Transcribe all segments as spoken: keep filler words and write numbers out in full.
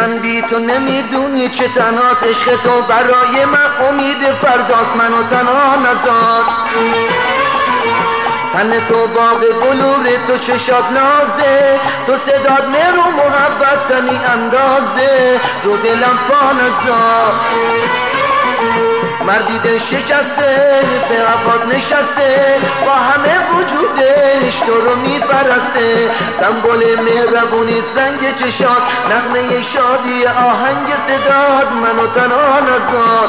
من بی تو نمیدونی چه تنهاست، عشق تو برای من امید فرداست، منو تنها نذار. تن تو باغ بلور تو چشات نازه، تو صداد مهر و محبت تنی اندازه، رو دلم پا نذار. مردی دل شکسته به عباد نشسته، با همه وجودش تو رو میپرسته، سمبل مهربونی رنگ چشات، نغمه شادی آهنگ صداد، منو تنها نذار.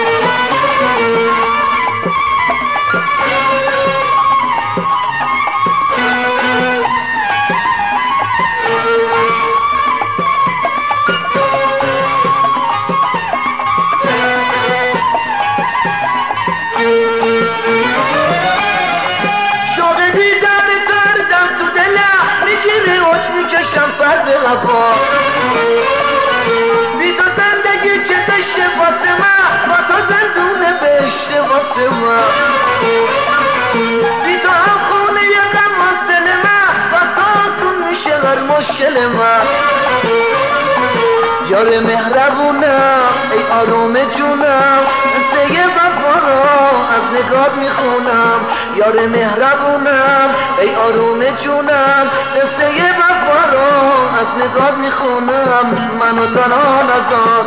بی تو زندگی چه دشته واسه من، با تو زندونه بهشته واسه من. بی تو هم خونه یه غم از دل من، با تو آسون میشه هر مشکل من. یار مهربونم ای آروم جونم، قصه وفا را از نگات میخونم. یار مهربونم ای آروم جونم، قصه وفا را از نگات میخونم، منو تنها نذار.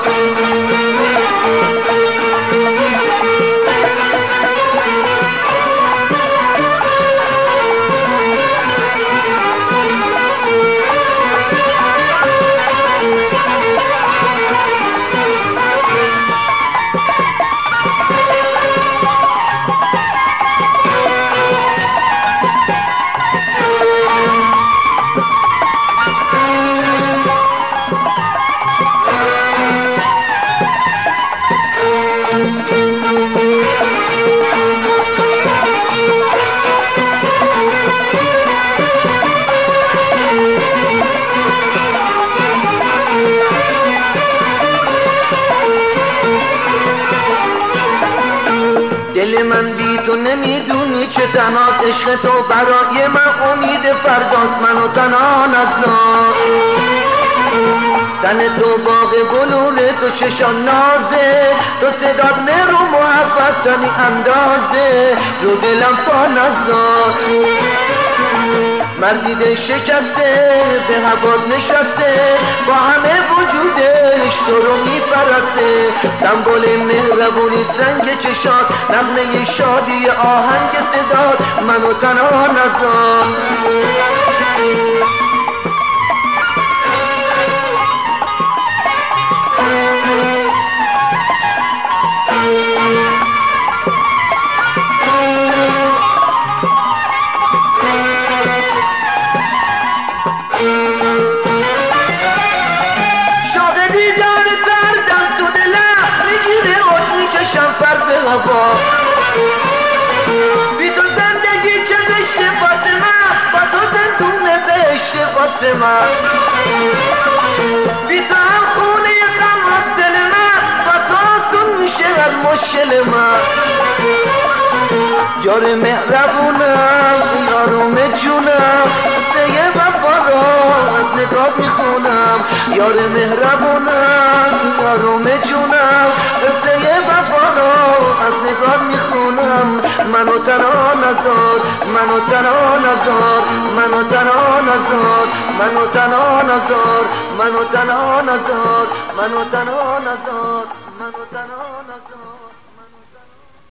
دل من بی تو نمیدونی چه تنهاست، عشق تو برای من امید فرداست، منو تنها نذار. تن تو باغ بلور تو چشان نازه، تو صداد مهر و محبت تنی اندازه، رو دلم پا نذار. مردی دل شکسته به هوات نشسته، با همه وجودش تو رو میپرسته، سمبل مهربونی رنگ چشات، نغمه شادی آهنگ صدات، منو تنها نذار. بی تو زندگی چه زشته واسه من، با تو زندونه بهشته واسه من. بی تو هم خونه یه غم از دل من، با تو آسون میشه هر مشکل من. یار مهربونم یارم جونم، قصه وفا را از نگات میخونم. یار مهربونم یارم جونم، قصه وفا را از نگات میخونم، منو تنها نذار. منو تنها نذار، منو تنها نذار، منو تنها نذار، منو تنها نذار، منو تنها نذار، منو تنها نذار.